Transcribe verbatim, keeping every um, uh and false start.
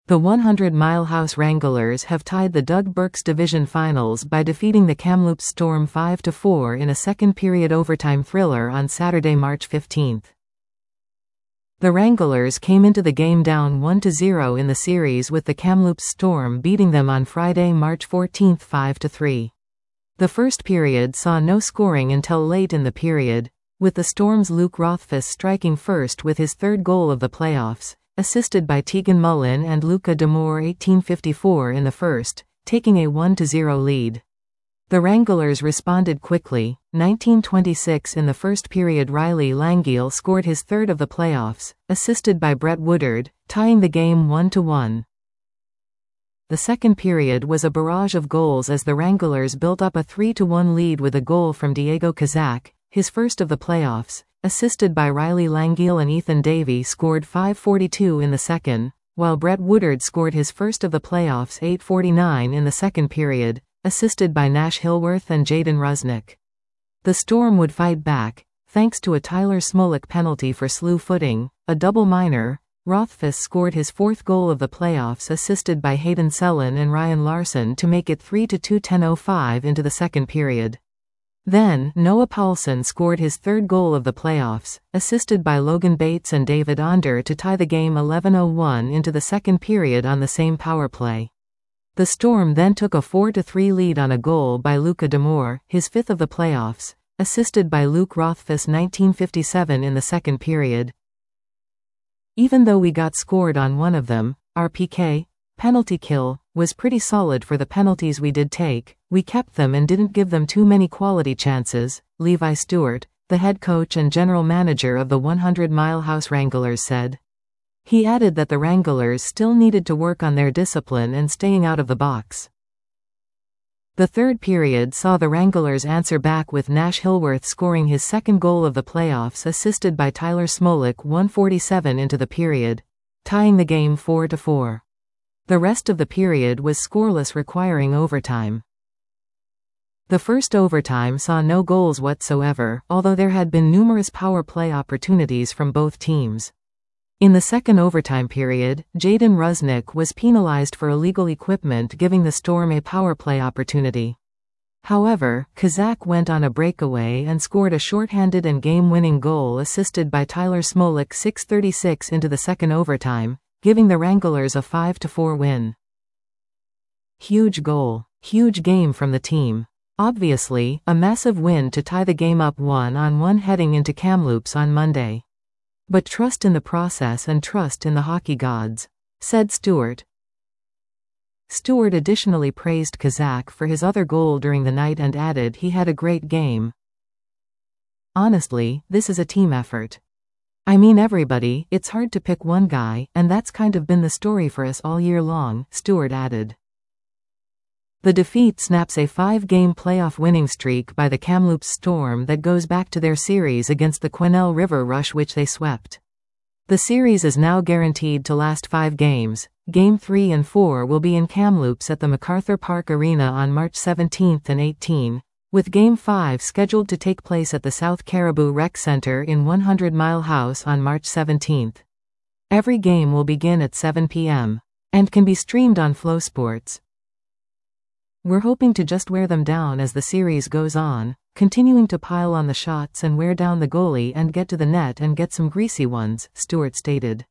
The one hundred mile House Wranglers have tied the Doug Burks Division Finals by defeating the Kamloops Storm five to four in a second-period overtime thriller on Saturday, March fifteenth. The Wranglers came into the game down one to zero in the series, with the Kamloops Storm beating them on Friday, March fourteenth five to three. The first period saw no scoring until late in the period, with the Storm's Luke Rothfuss striking first with his third goal of the playoffs, assisted by Tegan Mullen and Luca D'Amore eighteen fifty-four in the first, taking a one to zero lead. The Wranglers responded quickly. nineteen twenty-six in the first period, Riley Langiel scored his third of the playoffs, assisted by Brett Woodard, tying the game one to one. The second period was a barrage of goals as the Wranglers built up a three to one lead with a goal from Diego Kazak, his first of the playoffs, assisted by Riley Langiel, and Ethan Davey scored five forty-two in the second, while Brett Woodard scored his first of the playoffs eight forty-nine in the second period, assisted by Nash Hillworth and Jaden Rusnick. The Storm would fight back, thanks to a Tyler Smolik penalty for slew-footing, a double minor. Rothfuss scored his fourth goal of the playoffs, assisted by Hayden Sellen and Ryan Larson, to make it three to two ten oh five into the second period. Then, Noah Paulson scored his third goal of the playoffs, assisted by Logan Bates and David Onder, to tie the game eleven oh one into the second period on the same power play. The Storm then took a four to three lead on a goal by Luca D'Amore, his fifth of the playoffs, assisted by Luke Rothfuss nineteen fifty-seven in the second period. Even though we got scored on one of them, our P K, penalty kill, was pretty solid for the penalties we did take. We kept them and didn't give them too many quality chances, Levi Stewart, the head coach and general manager of the one hundred mile House Wranglers, said. He added that the Wranglers still needed to work on their discipline and staying out of the box. The third period saw the Wranglers answer back, with Nash Hillworth scoring his second goal of the playoffs, assisted by Tyler Smolik one forty-seven into the period, tying the game four to four. The rest of the period was scoreless, requiring overtime. The first overtime saw no goals whatsoever, although there had been numerous power play opportunities from both teams. In the second overtime period, Jaden Rusnick was penalized for illegal equipment, giving the Storm a power play opportunity. However, Kazak went on a breakaway and scored a shorthanded and game-winning goal, assisted by Tyler Smolik six thirty-six into the second overtime, giving the Wranglers a five to four win. Huge goal. Huge game from the team. Obviously, a massive win to tie the game up one on one heading into Kamloops on Monday. But trust in the process and trust in the hockey gods, said Stewart. Stewart additionally praised Kazak for his other goal during the night and added he had a great game. Honestly, this is a team effort. I mean everybody, it's hard to pick one guy, and that's kind of been the story for us all year long, Stewart added. The defeat snaps a five-game playoff winning streak by the Kamloops Storm that goes back to their series against the Quesnel River Rush, which they swept. The series is now guaranteed to last five games. Game three and four will be in Kamloops at the MacArthur Park Arena on March seventeenth and eighteenth, with Game five scheduled to take place at the South Caribou Rec Center in one hundred mile House on March seventeenth. Every game will begin at seven p m and can be streamed on Flow Sports. We're hoping to just wear them down as the series goes on, continuing to pile on the shots and wear down the goalie and get to the net and get some greasy ones, Stewart stated.